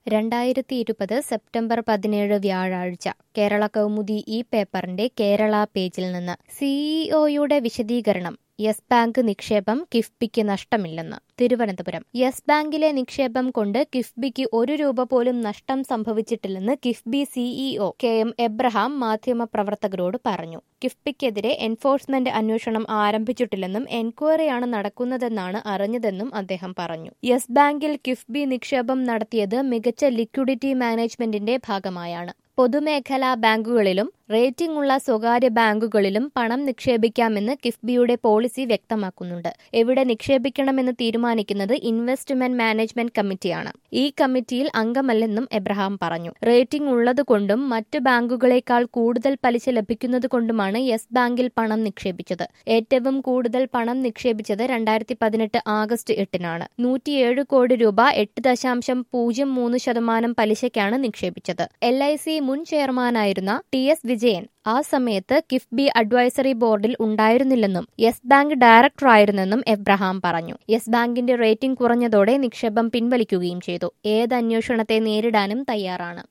2020 September 17 വ്യാഴാഴ്ച കേരള കൗമുദി ഈ പേപ്പറിന്റെ കേരള പേജിൽ നിന്ന് സിഇഒയുടെ വിശദീകരണം യെസ് ബാങ്ക് നിക്ഷേപം കിഫ്ബിക്ക് നഷ്ടമില്ലെന്ന്. തിരുവനന്തപുരം. യെസ് ബാങ്കിലെ നിക്ഷേപം കൊണ്ട് കിഫ്ബിക്ക് ഒരു രൂപ പോലും നഷ്ടം സംഭവിച്ചിട്ടില്ലെന്ന് കിഫ്ബി സിഇഒ കെ.എം. എബ്രഹാം മാധ്യമപ്രവർത്തകരോട് പറഞ്ഞു. കിഫ്ബിക്കെതിരെ എൻഫോഴ്സ്മെന്റ് അന്വേഷണം ആരംഭിച്ചിട്ടില്ലെന്നും എൻക്വയറിയാണ് നടക്കുന്നതെന്നാണ് അറിഞ്ഞതെന്നും അദ്ദേഹം പറഞ്ഞു. യെസ് ബാങ്കിൽ കിഫ്ബി നിക്ഷേപം നടത്തിയത് മികച്ച ലിക്വിഡിറ്റി മാനേജ്മെന്റിന്റെ ഭാഗമായാണ്. പൊതുമേഖലാ ബാങ്കുകളിലും റേറ്റിംഗ് ഉള്ള സ്വകാര്യ ബാങ്കുകളിലും പണം നിക്ഷേപിക്കാമെന്ന് കിഫ്ബിയുടെ പോളിസി വ്യക്തമാക്കുന്നുണ്ട്. എവിടെ നിക്ഷേപിക്കണമെന്ന് തീരുമാനിക്കുന്നത് ഇൻവെസ്റ്റ്മെന്റ് മാനേജ്മെന്റ് കമ്മിറ്റിയാണ്. ഈ കമ്മിറ്റിയിൽ അംഗമല്ലെന്നും എബ്രഹാം പറഞ്ഞു. റേറ്റിംഗ് ഉള്ളതുകൊണ്ടും മറ്റു ബാങ്കുകളേക്കാൾ കൂടുതൽ പലിശ ലഭിക്കുന്നതുകൊണ്ടുമാണ് യെസ് ബാങ്കിൽ പണം നിക്ഷേപിച്ചത്. ഏറ്റവും കൂടുതൽ പണം നിക്ഷേപിച്ചത് 2018 ആഗസ്റ്റ് 8-നാണ്. 107 കോടി രൂപ 8.03% പലിശയ്ക്കാണ് നിക്ഷേപിച്ചത്. LIC മുൻ ചെയർമാനായിരുന്ന TS വിജയൻ ആ സമയത്ത് കിഫ്ബി അഡ്വൈസറി ബോർഡിൽ ഉണ്ടായിരുന്നില്ലെന്നും യെസ് ബാങ്ക് ഡയറക്ടറായിരുന്നെന്നും എബ്രഹാം പറഞ്ഞു. യെസ് ബാങ്കിന്റെ റേറ്റിംഗ് കുറഞ്ഞതോടെ നിക്ഷേപം പിൻവലിക്കുകയും ചെയ്തു. ഏത് അന്വേഷണത്തെ നേരിടാനും തയ്യാറാണ്.